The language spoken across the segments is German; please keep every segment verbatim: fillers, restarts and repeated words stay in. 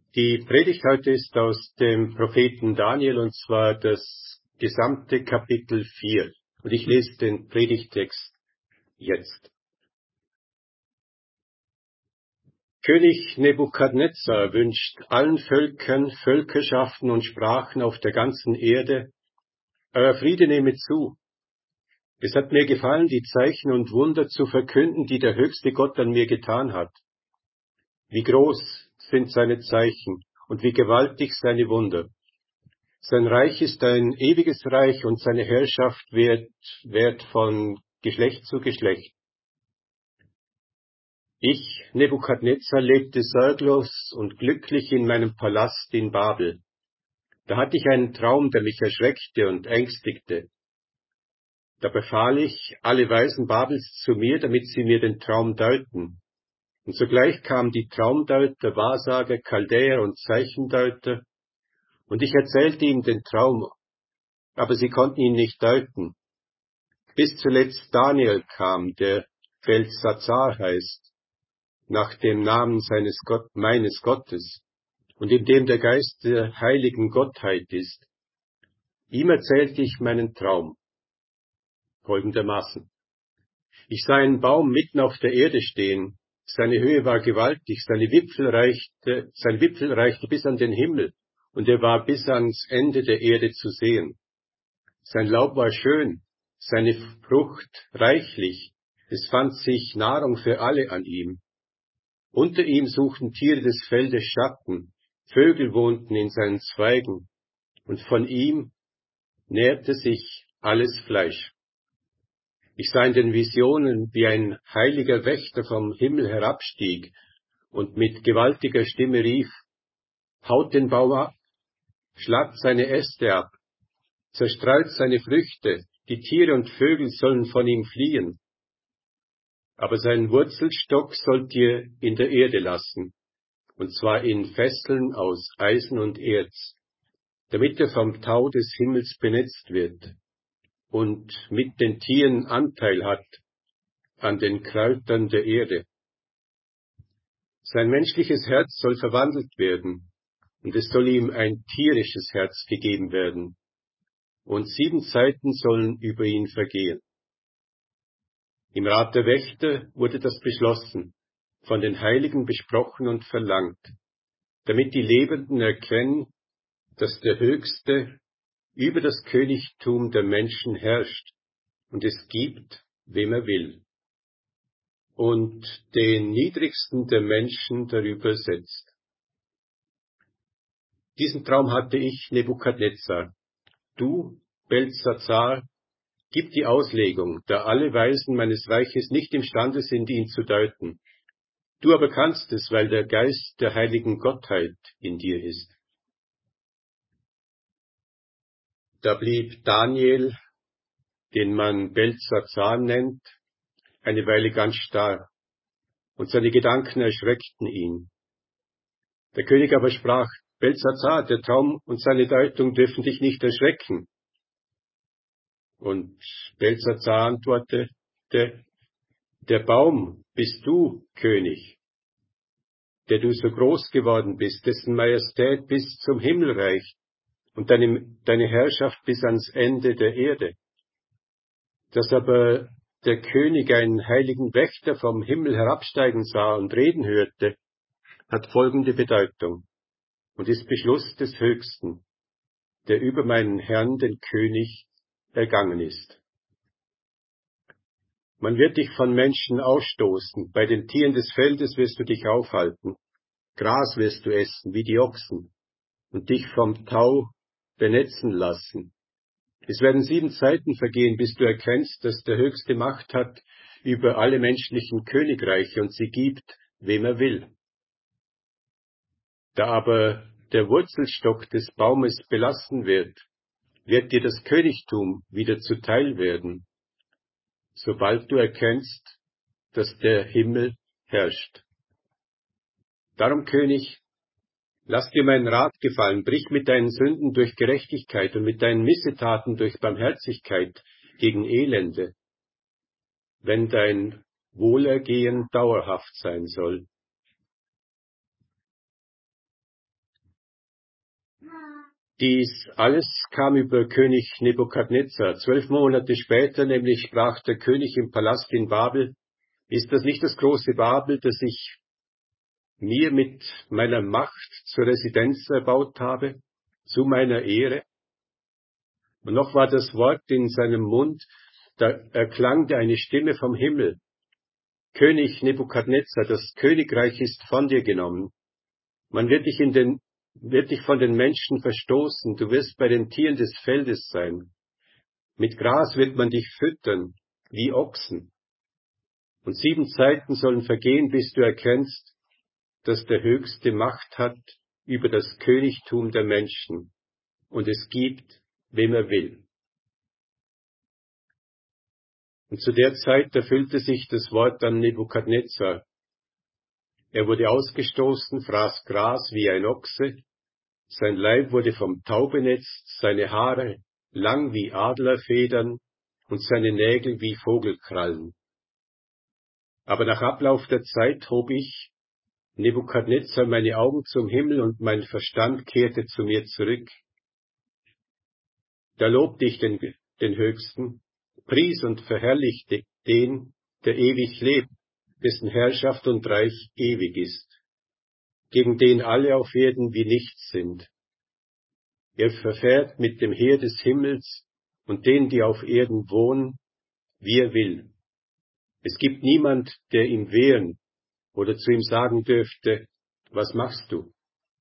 Die Predigt heute ist aus dem Propheten Daniel, und zwar das gesamte Kapitel vier. Und ich lese den Predigtext jetzt. König Nebukadnezar wünscht allen Völkern, Völkerschaften und Sprachen auf der ganzen Erde: Euer Friede nehme zu. Es hat mir gefallen, die Zeichen und Wunder zu verkünden, die der höchste Gott an mir getan hat. Wie groß sind seine Zeichen und wie gewaltig seine Wunder. Sein Reich ist ein ewiges Reich und seine Herrschaft währt, währt von Geschlecht zu Geschlecht. Ich, Nebukadnezar, lebte sorglos und glücklich in meinem Palast in Babel. Da hatte ich einen Traum, der mich erschreckte und ängstigte. Da befahl ich alle Weisen Babels zu mir, damit sie mir den Traum deuten. Und sogleich kamen die Traumdeuter, Wahrsager, Chaldäer und Zeichendeuter, und ich erzählte ihm den Traum, aber sie konnten ihn nicht deuten. Bis zuletzt Daniel kam, der Beltsatzar heißt, nach dem Namen seines Gott, meines Gottes, und in dem der Geist der heiligen Gottheit ist. Ihm erzählte ich meinen Traum folgendermaßen. Ich sah einen Baum mitten auf der Erde stehen. Seine Höhe war gewaltig, seine Wipfel reichte, sein Wipfel reichte bis an den Himmel, und er war bis ans Ende der Erde zu sehen. Sein Laub war schön, seine Frucht reichlich, es fand sich Nahrung für alle an ihm. Unter ihm suchten Tiere des Feldes Schatten, Vögel wohnten in seinen Zweigen, und von ihm nährte sich alles Fleisch. Ich sah in den Visionen, wie ein heiliger Wächter vom Himmel herabstieg und mit gewaltiger Stimme rief: Haut den Baum ab, schlagt seine Äste ab, zerstreut seine Früchte, die Tiere und Vögel sollen von ihm fliehen. Aber seinen Wurzelstock sollt ihr in der Erde lassen, und zwar in Fesseln aus Eisen und Erz, damit er vom Tau des Himmels benetzt wird und mit den Tieren Anteil hat an den Kräutern der Erde. Sein menschliches Herz soll verwandelt werden, und es soll ihm ein tierisches Herz gegeben werden, und sieben Zeiten sollen über ihn vergehen. Im Rat der Wächter wurde das beschlossen, von den Heiligen besprochen und verlangt, damit die Lebenden erkennen, dass der Höchste über das Königtum der Menschen herrscht und es gibt, wem er will, und den Niedrigsten der Menschen darüber setzt. Diesen Traum hatte ich, Nebukadnezar. Du, Beltsatzar, gib die Auslegung, da alle Weisen meines Reiches nicht imstande sind, ihn zu deuten. Du aber kannst es, weil der Geist der heiligen Gottheit in dir ist. Da blieb Daniel, den man Beltsatzar nennt, eine Weile ganz starr, und seine Gedanken erschreckten ihn. Der König aber sprach: Beltsatzar, der Traum und seine Deutung dürfen dich nicht erschrecken. Und Beltsatzar antwortete: Der Baum bist du, König, der du so groß geworden bist, dessen Majestät bis zum Himmel reicht und deine, deine Herrschaft bis ans Ende der Erde. Dass aber der König einen heiligen Wächter vom Himmel herabsteigen sah und reden hörte, hat folgende Bedeutung und ist Beschluss des Höchsten, der über meinen Herrn, den König, ergangen ist. Man wird dich von Menschen ausstoßen, bei den Tieren des Feldes wirst du dich aufhalten, Gras wirst du essen wie die Ochsen und dich vom Tau benetzen lassen. Es werden sieben Zeiten vergehen, bis du erkennst, dass der Höchste Macht hat über alle menschlichen Königreiche und sie gibt, wem er will. Da aber der Wurzelstock des Baumes belassen wird, wird dir das Königtum wieder zuteil werden, sobald du erkennst, dass der Himmel herrscht. Darum, König, lass dir meinen Rat gefallen, brich mit deinen Sünden durch Gerechtigkeit und mit deinen Missetaten durch Barmherzigkeit gegen Elende, wenn dein Wohlergehen dauerhaft sein soll. Dies alles kam über König Nebukadnezar. Zwölf Monate später nämlich sprach der König im Palast in Babel: Ist das nicht das große Babel, das ich mir mit meiner Macht zur Residenz erbaut habe, zu meiner Ehre? Und noch war das Wort in seinem Mund, da erklang eine Stimme vom Himmel: König Nebukadnezar, das Königreich ist von dir genommen. Man wird dich in den, wird dich von den Menschen verstoßen, du wirst bei den Tieren des Feldes sein. Mit Gras wird man dich füttern, wie Ochsen. Und sieben Zeiten sollen vergehen, bis du erkennst, dass der Höchste Macht hat über das Königtum der Menschen. Und es gibt, wem er will. Und zu der Zeit erfüllte sich das Wort an Nebukadnezar. Er wurde ausgestoßen, fraß Gras wie ein Ochse, sein Leib wurde vom Tau benetzt, seine Haare lang wie Adlerfedern und seine Nägel wie Vogelkrallen. Aber nach Ablauf der Zeit hob ich, Nebukadnezar, meine Augen zum Himmel und mein Verstand kehrte zu mir zurück. Da lobte ich den, den Höchsten, pries und verherrlichte den, der ewig lebt, dessen Herrschaft und Reich ewig ist, gegen den alle auf Erden wie nichts sind. Er verfährt mit dem Heer des Himmels und denen, die auf Erden wohnen, wie er will. Es gibt niemand, der ihm wehren oder zu ihm sagen dürfte: Was machst du?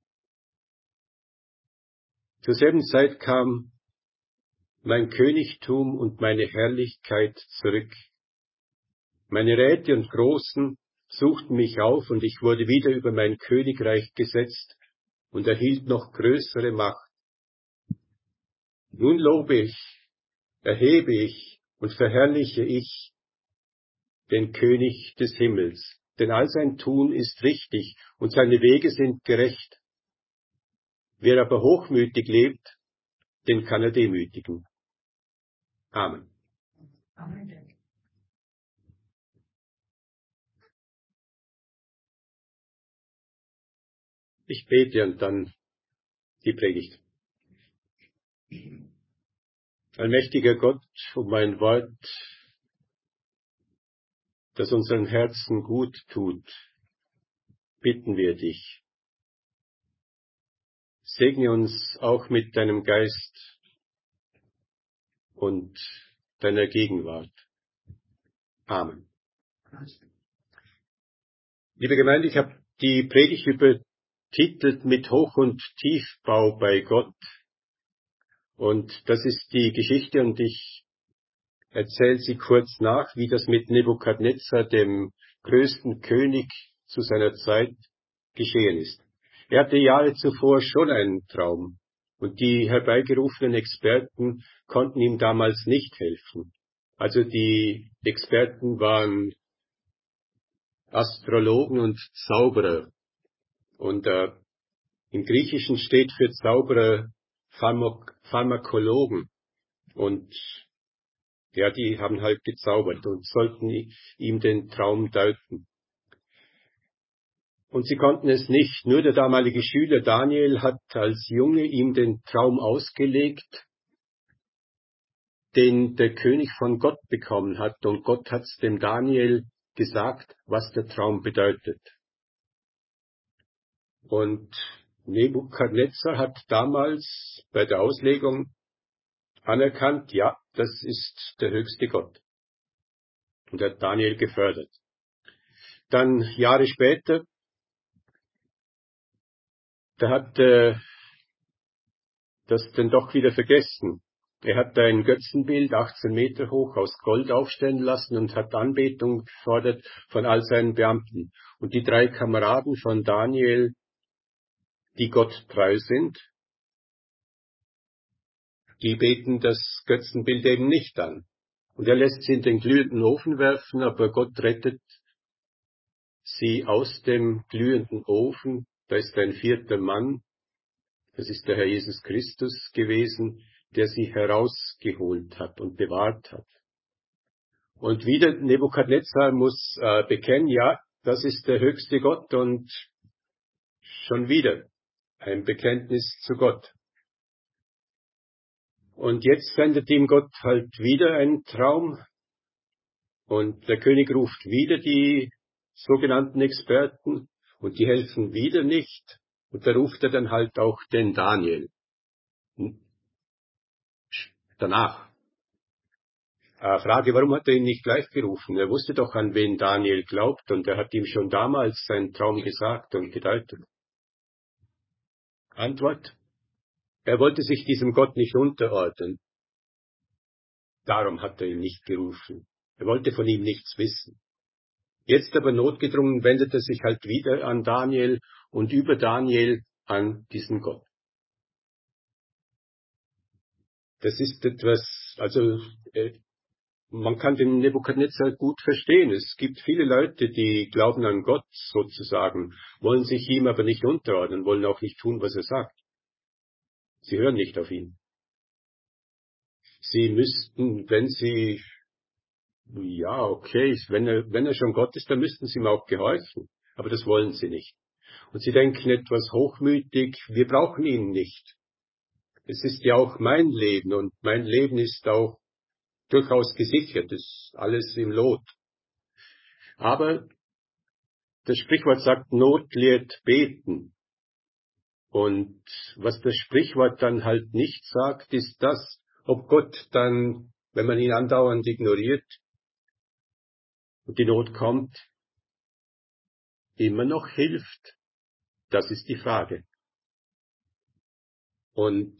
Zur selben Zeit kam mein Königtum und meine Herrlichkeit zurück. Meine Räte und Großen suchten mich auf, und ich wurde wieder über mein Königreich gesetzt und erhielt noch größere Macht. Nun lobe ich, erhebe ich und verherrliche ich den König des Himmels, denn all sein Tun ist richtig und seine Wege sind gerecht. Wer aber hochmütig lebt, den kann er demütigen. Amen. Amen. Ich bete und dann die Predigt. Allmächtiger Gott, um ein Wort, das unseren Herzen gut tut, bitten wir dich. Segne uns auch mit deinem Geist und deiner Gegenwart. Amen. Liebe Gemeinde, ich habe die Predigt übertitelt mit Hoch- und Tiefbau bei Gott. Und das ist die Geschichte, und ich erzähle sie kurz nach, wie das mit Nebukadnezar, dem größten König zu seiner Zeit, geschehen ist. Er hatte Jahre zuvor schon einen Traum, und die herbeigerufenen Experten konnten ihm damals nicht helfen. Also die Experten waren Astrologen und Zauberer. Und äh, im Griechischen steht für Zauberer Pharmak- Pharmakologen. Und ja, die haben halt gezaubert und sollten ihm den Traum deuten. Und sie konnten es nicht. Nur der damalige Schüler Daniel hat als Junge ihm den Traum ausgelegt, den der König von Gott bekommen hat. Und Gott hat dem Daniel gesagt, was der Traum bedeutet. Und Nebukadnezar hat damals bei der Auslegung anerkannt, ja, das ist der höchste Gott. Und hat Daniel gefördert. Dann Jahre später, da hat er das dann doch wieder vergessen. Er hat ein Götzenbild, achtzehn Meter hoch, aus Gold aufstellen lassen und hat Anbetung gefordert von all seinen Beamten. Und die drei Kameraden von Daniel, die Gott treu sind, die beten das Götzenbild eben nicht an. Und er lässt sie in den glühenden Ofen werfen, aber Gott rettet sie aus dem glühenden Ofen. Da ist ein vierter Mann, das ist der Herr Jesus Christus gewesen, der sie herausgeholt hat und bewahrt hat. Und wieder Nebukadnezar muss äh, bekennen, ja, das ist der höchste Gott, und schon wieder ein Bekenntnis zu Gott. Und jetzt sendet ihm Gott halt wieder einen Traum und der König ruft wieder die sogenannten Experten und die helfen wieder nicht. Und da ruft er dann halt auch den Daniel danach. Äh, Frage, warum hat er ihn nicht gleich gerufen? Er wusste doch, an wen Daniel glaubt und er hat ihm schon damals seinen Traum gesagt und gedeutet. Antwort, er wollte sich diesem Gott nicht unterordnen. Darum hat er ihn nicht gerufen. Er wollte von ihm nichts wissen. Jetzt aber notgedrungen wendet er sich halt wieder an Daniel und über Daniel an diesen Gott. Das ist etwas, also äh, man kann den Nebukadnezar gut verstehen. Es gibt viele Leute, die glauben an Gott sozusagen, wollen sich ihm aber nicht unterordnen, wollen auch nicht tun, was er sagt. Sie hören nicht auf ihn. Sie müssten, wenn sie, ja, okay, wenn er, wenn er schon Gott ist, dann müssten sie ihm auch gehorchen. Aber das wollen sie nicht. Und sie denken etwas hochmütig, wir brauchen ihn nicht. Es ist ja auch mein Leben und mein Leben ist auch durchaus gesichert, ist alles im Lot. Aber das Sprichwort sagt, Not lehrt beten. Und was das Sprichwort dann halt nicht sagt, ist das, ob Gott dann, wenn man ihn andauernd ignoriert und die Not kommt, immer noch hilft. Das ist die Frage. Und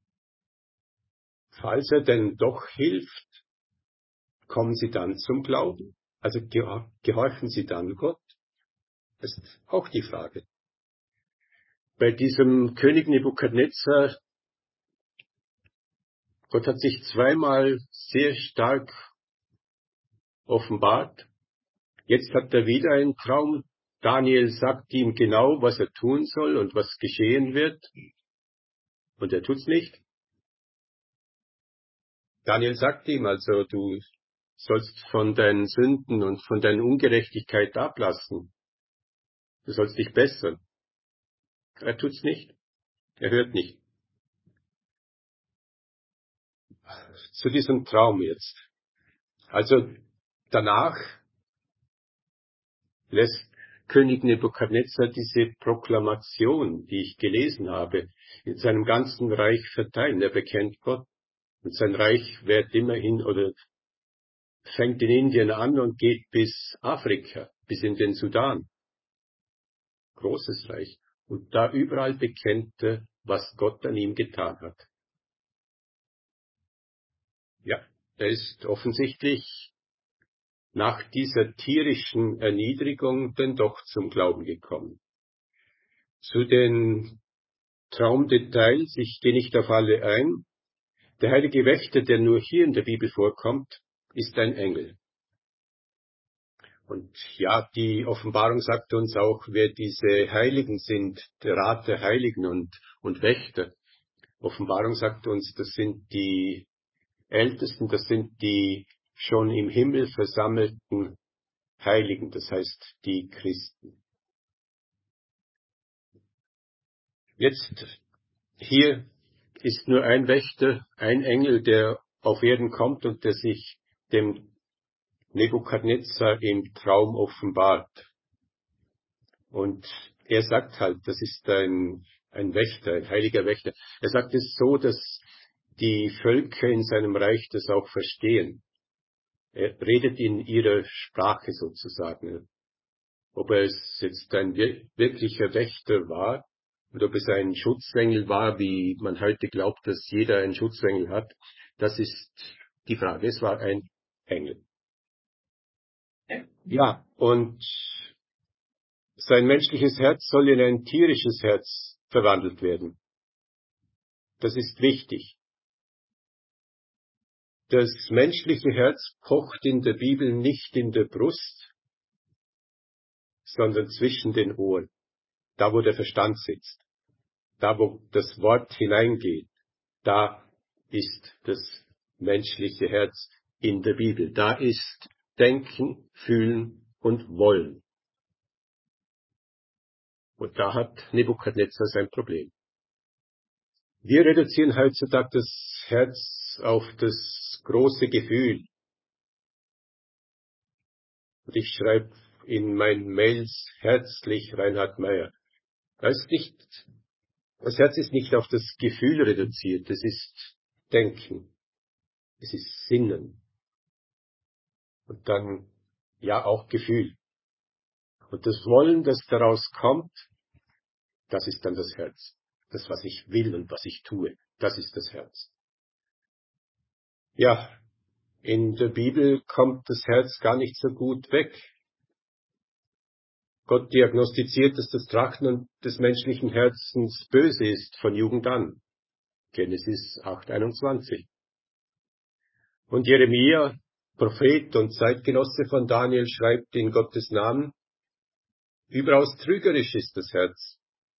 falls er denn doch hilft, kommen sie dann zum Glauben? Also gehorchen sie dann Gott? Das ist auch die Frage. Bei diesem König Nebukadnezar, Gott hat sich zweimal sehr stark offenbart. Jetzt hat er wieder einen Traum. Daniel sagt ihm genau, was er tun soll und was geschehen wird. Und er tut's nicht. Daniel sagt ihm also, du sollst von deinen Sünden und von deiner Ungerechtigkeit ablassen. Du sollst dich bessern. Er tut's nicht. Er hört nicht. Zu diesem Traum jetzt. Also danach lässt König Nebukadnezar diese Proklamation, die ich gelesen habe, in seinem ganzen Reich verteilen. Er bekennt Gott und sein Reich wird immerhin oder fängt in Indien an und geht bis Afrika, bis in den Sudan. Großes Reich. Und da überall bekennt er, was Gott an ihm getan hat. Ja, er ist offensichtlich nach dieser tierischen Erniedrigung denn doch zum Glauben gekommen. Zu den Traumdetails, ich gehe nicht auf alle ein. Der heilige Wächter, der nur hier in der Bibel vorkommt, ist ein Engel. Und ja, die Offenbarung sagt uns auch, wer diese Heiligen sind, der Rat der Heiligen und, und Wächter. Offenbarung sagt uns, das sind die Ältesten, das sind die schon im Himmel versammelten Heiligen, das heißt die Christen. Jetzt hier ist nur ein Wächter, ein Engel, der auf Erden kommt und der sich dem Nebukadnezar im Traum offenbart. Und er sagt halt, das ist ein, ein Wächter, ein heiliger Wächter. Er sagt es so, dass die Völker in seinem Reich das auch verstehen. Er redet in ihrer Sprache sozusagen. Ob er es jetzt ein wirklicher Wächter war und ob es ein Schutzengel war, wie man heute glaubt, dass jeder einen Schutzengel hat, das ist die Frage. Es war ein Engel. Ja, und sein menschliches Herz soll in ein tierisches Herz verwandelt werden. Das ist wichtig. Das menschliche Herz pocht in der Bibel nicht in der Brust, sondern zwischen den Ohren, da wo der Verstand sitzt, da wo das Wort hineingeht, da ist das menschliche Herz in der Bibel. Da ist Denken, Fühlen und Wollen. Und da hat Nebukadnezar sein Problem. Wir reduzieren heutzutage das Herz auf das große Gefühl. Und ich schreibe in meinen Mails herzlich Reinhard Meyer. Das, ist nicht, das Herz ist nicht auf das Gefühl reduziert, es ist Denken, es ist Sinnen und dann ja auch Gefühl. Und das Wollen, das daraus kommt, das ist dann das Herz. Das, was ich will und was ich tue, das ist das Herz. Ja, in der Bibel kommt das Herz gar nicht so gut weg. Gott diagnostiziert, dass das Trachten des menschlichen Herzens böse ist von Jugend an. Genesis acht einundzwanzig. Und Jeremia, Prophet und Zeitgenosse von Daniel, schreibt in Gottes Namen, überaus trügerisch ist das Herz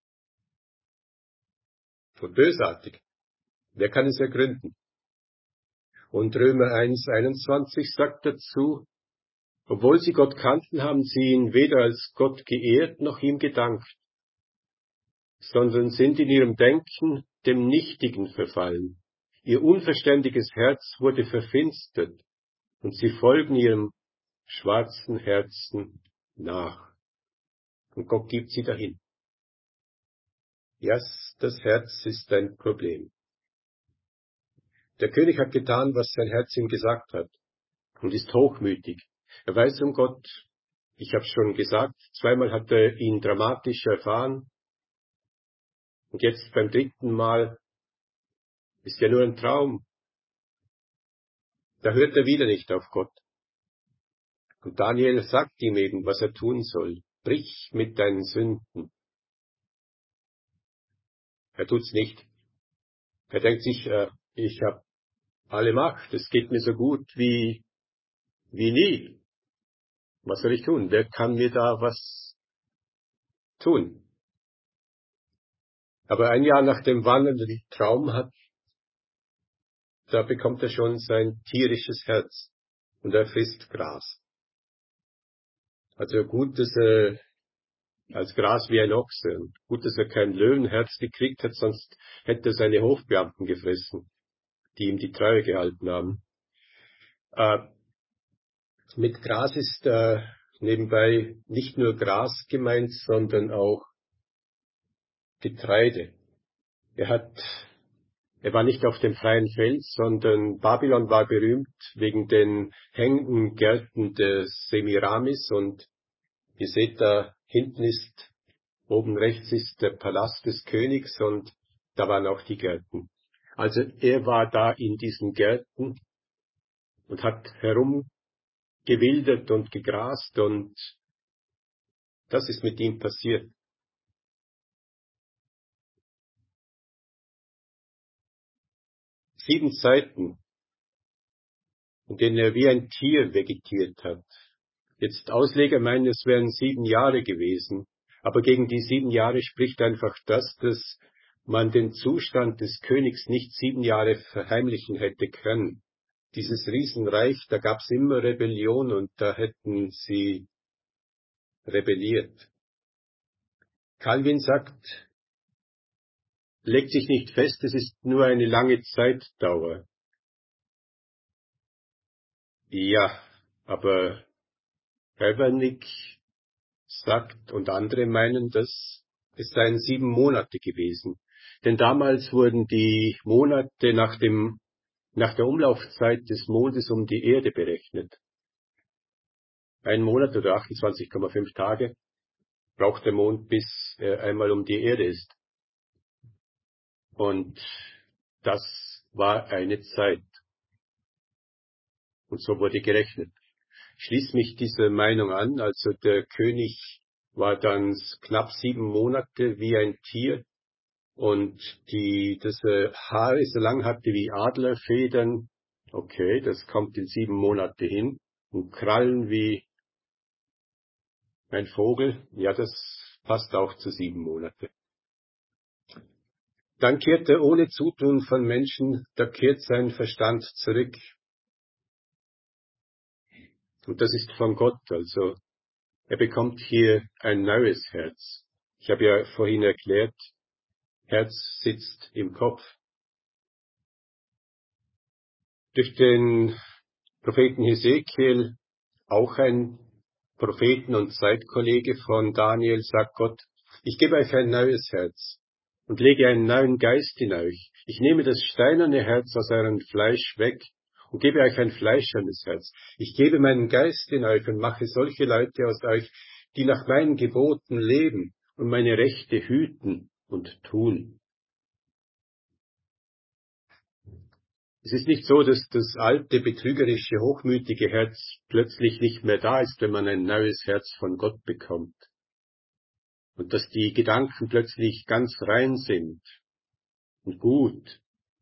und bösartig. Wer kann es ergründen? Und Römer eins einundzwanzig sagt dazu, obwohl sie Gott kannten, haben sie ihn weder als Gott geehrt noch ihm gedankt, sondern sind in ihrem Denken dem Nichtigen verfallen. Ihr unverständiges Herz wurde verfinstert und sie folgen ihrem schwarzen Herzen nach. Und Gott gibt sie dahin. Ja, das Herz ist ein Problem. Der König hat getan, was sein Herz ihm gesagt hat und ist hochmütig. Er weiß um Gott, ich habe schon gesagt, zweimal hat er ihn dramatisch erfahren und jetzt beim dritten Mal ist ja nur ein Traum. Da hört er wieder nicht auf Gott. Und Daniel sagt ihm eben, was er tun soll. Brich mit deinen Sünden. Er tut's nicht. Er denkt sich, äh, ich habe alle Macht, es geht mir so gut wie, wie nie. Was soll ich tun? Wer kann mir da was tun? Aber ein Jahr nach dem wandernden Traum hat, da bekommt er schon sein tierisches Herz und er frisst Gras. Also gut, dass er als Gras wie ein Ochse. Und gut, dass er kein Löwenherz gekriegt hat, sonst hätte er seine Hofbeamten gefressen, die ihm die Treue gehalten haben. Äh, mit Gras ist äh, nebenbei nicht nur Gras gemeint, sondern auch Getreide. Er hat, er war nicht auf dem freien Feld, sondern Babylon war berühmt wegen den hängenden Gärten des Semiramis und ihr seht da hinten ist, oben rechts ist der Palast des Königs und da waren auch die Gärten. Also er war da in diesen Gärten und hat herumgewildert und gegrast und das ist mit ihm passiert. Sieben Zeiten, in denen er wie ein Tier vegetiert hat. Jetzt Ausleger meinen, es wären sieben Jahre gewesen, aber gegen die sieben Jahre spricht einfach das, dass man den Zustand des Königs nicht sieben Jahre verheimlichen hätte können. Dieses Riesenreich, da gab's immer Rebellion und da hätten sie rebelliert. Calvin sagt, legt sich nicht fest, es ist nur eine lange Zeitdauer. Ja, aber Kaepernick sagt und andere meinen, dass es seien sieben Monate gewesen. Denn damals wurden die Monate nach dem, nach der Umlaufzeit des Mondes um die Erde berechnet. Ein Monat oder achtundzwanzig Komma fünf Tage braucht der Mond, bis er einmal um die Erde ist. Und das war eine Zeit. Und so wurde gerechnet. Schließt mich diese Meinung an, also der König war dann knapp sieben Monate wie ein Tier und die, das äh, Haare so lang hatte wie Adlerfedern, okay, das kommt in sieben Monate hin, und Krallen wie ein Vogel, ja, das passt auch zu sieben Monate. Dann kehrt er ohne Zutun von Menschen, da kehrt sein Verstand zurück. Und das ist von Gott, also er bekommt hier ein neues Herz. Ich habe ja vorhin erklärt, Herz sitzt im Kopf. Durch den Propheten Hesekiel, auch ein Propheten und Zeitkollege von Daniel, sagt Gott, ich gebe euch ein neues Herz und lege einen neuen Geist in euch. Ich nehme das steinerne Herz aus eurem Fleisch weg und gebe euch ein fleischernes Herz. Ich gebe meinen Geist in euch und mache solche Leute aus euch, die nach meinen Geboten leben und meine Rechte hüten und tun. Es ist nicht so, dass das alte, betrügerische, hochmütige Herz plötzlich nicht mehr da ist, wenn man ein neues Herz von Gott bekommt. Und dass die Gedanken plötzlich ganz rein sind und gut.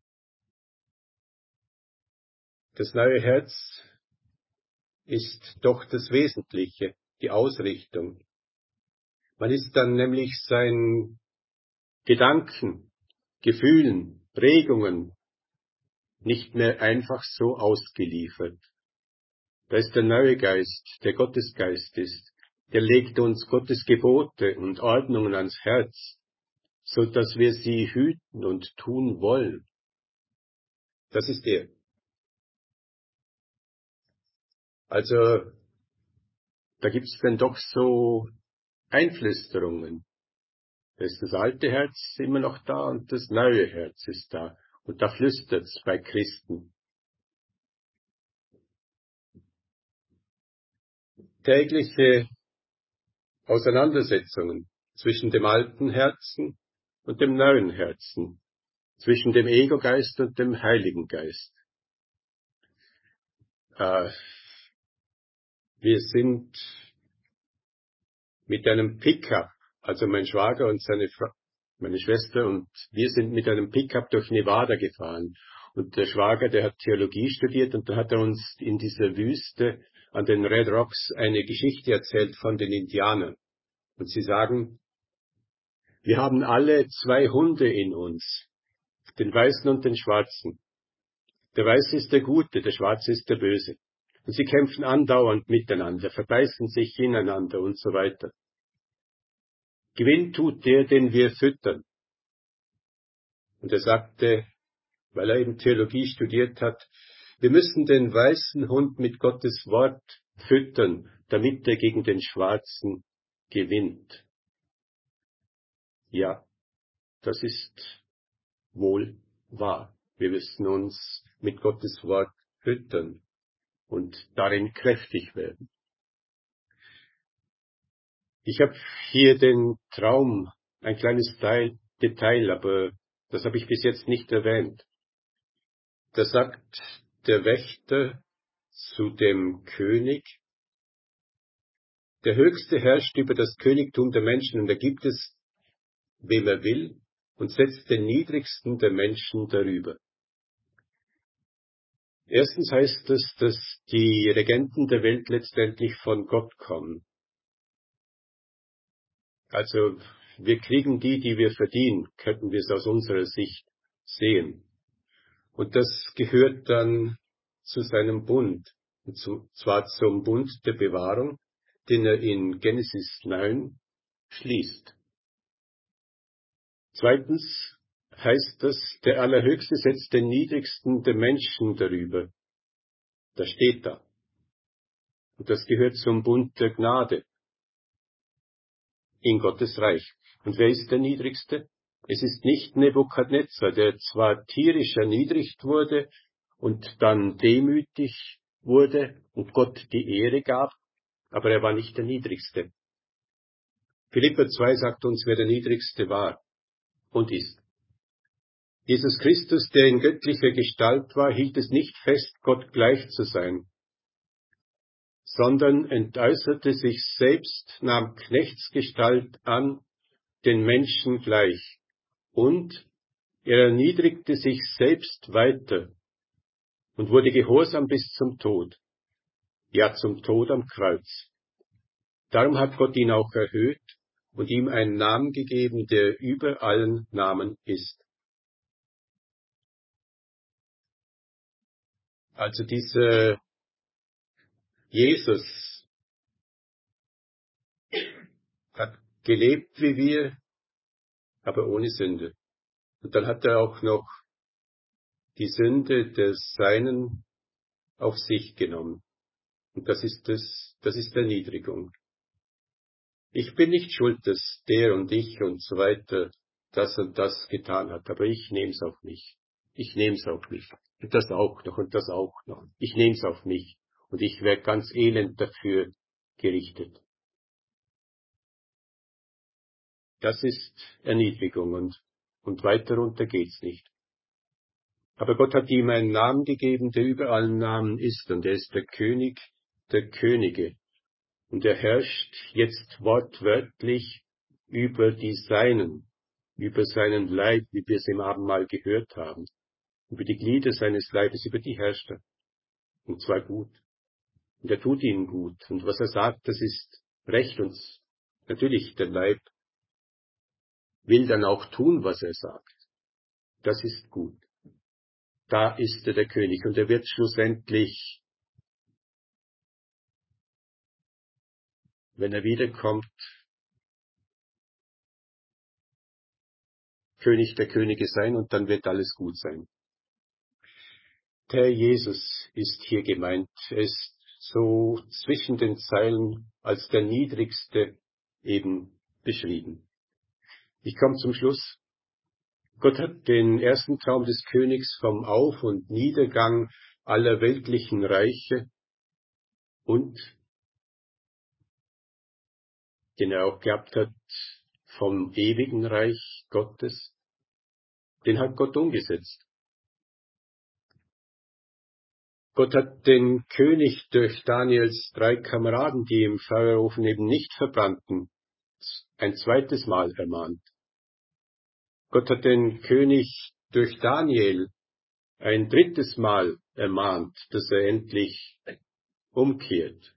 Das neue Herz ist doch das Wesentliche, die Ausrichtung. Man ist dann nämlich seinen Gedanken, Gefühlen, Regungen nicht mehr einfach so ausgeliefert. Da ist der neue Geist, der Gottesgeist ist. Der legt uns Gottes Gebote und Ordnungen ans Herz, so dass wir sie hüten und tun wollen. Das ist er. Also, da gibt's dann doch so Einflüsterungen. Da ist das alte Herz immer noch da und das neue Herz ist da. Und da flüstert's bei Christen. Tägliche Auseinandersetzungen zwischen dem alten Herzen und dem neuen Herzen, zwischen dem Ego-Geist und dem Heiligen Geist. Äh, wir sind mit einem Pickup, also mein Schwager und seine Fra- meine Schwester und wir sind mit einem Pickup durch Nevada gefahren. Und der Schwager, der hat Theologie studiert und da hat er uns in dieser Wüste an den Red Rocks eine Geschichte erzählt von den Indianern. Und sie sagen, wir haben alle zwei Hunde in uns, den Weißen und den Schwarzen. Der Weiße ist der Gute, der Schwarze ist der Böse. Und sie kämpfen andauernd miteinander, verbeißen sich ineinander und so weiter. Gewinn tut der, den wir füttern. Und er sagte, weil er eben Theologie studiert hat, wir müssen den weißen Hund mit Gottes Wort füttern, damit er gegen den schwarzen gewinnt. Ja, das ist wohl wahr. Wir müssen uns mit Gottes Wort füttern und darin kräftig werden. Ich habe hier den Traum, ein kleines Teil, Detail, aber das habe ich bis jetzt nicht erwähnt. Da sagt der Wächter zu dem König, der Höchste herrscht über das Königtum der Menschen und er gibt es, wem er will, und setzt den Niedrigsten der Menschen darüber. Erstens heißt es, dass die Regenten der Welt letztendlich von Gott kommen. Also wir kriegen die, die wir verdienen, könnten wir es aus unserer Sicht sehen. Und das gehört dann zu seinem Bund, und zu, zwar zum Bund der Bewahrung, den er in Genesis neun schließt. Zweitens heißt das, der Allerhöchste setzt den Niedrigsten der Menschen darüber. Das steht da. Und das gehört zum Bund der Gnade in Gottes Reich. Und wer ist der Niedrigste? Es ist nicht Nebukadnezar, der zwar tierisch erniedrigt wurde und dann demütig wurde und Gott die Ehre gab, aber er war nicht der Niedrigste. Philipper zwei sagt uns, wer der Niedrigste war und ist. Jesus Christus, der in göttlicher Gestalt war, hielt es nicht fest, Gott gleich zu sein, sondern entäußerte sich selbst, nahm Knechtsgestalt an, den Menschen gleich, und er erniedrigte sich selbst weiter und wurde gehorsam bis zum Tod, ja zum Tod am Kreuz. Darum hat Gott ihn auch erhöht und ihm einen Namen gegeben, der über allen Namen ist. Also dieser Jesus hat gelebt wie wir, aber ohne Sünde. Und dann hat er auch noch die Sünde des Seinen auf sich genommen. Und das ist das, das ist Erniedrigung. Ich bin nicht schuld, dass der und ich und so weiter das und das getan hat, aber ich nehme es auf mich. Ich nehme es auf mich. Und das auch noch und das auch noch. Ich nehme es auf mich. Und ich werde ganz elend dafür gerichtet. Das ist Erniedrigung und, und weiter runter geht's nicht. Aber Gott hat ihm einen Namen gegeben, der über allen Namen ist, und er ist der König der Könige. Und er herrscht jetzt wortwörtlich über die Seinen, über seinen Leib, wie wir es im Abendmahl gehört haben, über die Glieder seines Leibes, über die herrscht er. Und zwar gut. Und er tut ihnen gut. Und was er sagt, das ist recht. Und natürlich, der Leib will dann auch tun, was er sagt. Das ist gut. Da ist er der König. Und er wird schlussendlich, wenn er wiederkommt, König der Könige sein, und dann wird alles gut sein. Der Jesus ist hier gemeint. Er ist so zwischen den Zeilen als der Niedrigste eben beschrieben. Ich komme zum Schluss. Gott hat den ersten Traum des Königs vom Auf- und Niedergang aller weltlichen Reiche und, den er auch gehabt hat, vom ewigen Reich Gottes, den hat Gott umgesetzt. Gott hat den König durch Daniels drei Kameraden, die im Feuerofen eben nicht verbrannten, ein zweites Mal ermahnt. Gott hat den König durch Daniel ein drittes Mal ermahnt, dass er endlich umkehrt.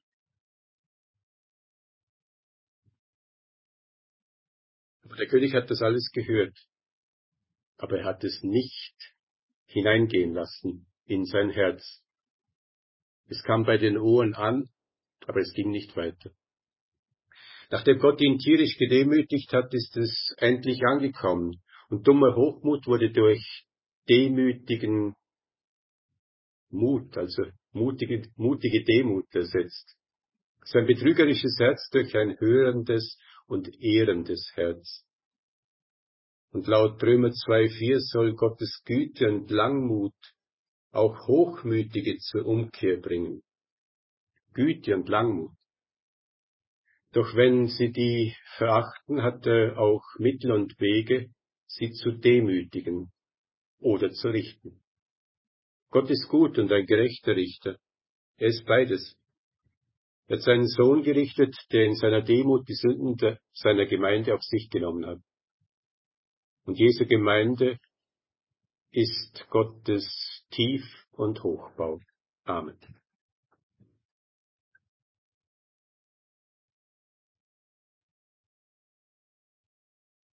Aber der König hat das alles gehört, aber er hat es nicht hineingehen lassen in sein Herz. Es kam bei den Ohren an, aber es ging nicht weiter. Nachdem Gott ihn tierisch gedemütigt hat, ist es endlich angekommen. Und dummer Hochmut wurde durch demütigen Mut, also mutige, mutige Demut ersetzt. Sein betrügerisches Herz durch ein hörendes und ehrendes Herz. Und laut Römer zwei vier soll Gottes Güte und Langmut auch Hochmütige zur Umkehr bringen. Güte und Langmut. Doch wenn sie die verachten, hat er auch Mittel und Wege, sie zu demütigen oder zu richten. Gott ist gut und ein gerechter Richter. Er ist beides. Er hat seinen Sohn gerichtet, der in seiner Demut die Sünden seiner Gemeinde auf sich genommen hat. Und Jesu Gemeinde ist Gottes Tief- und Hochbau. Amen.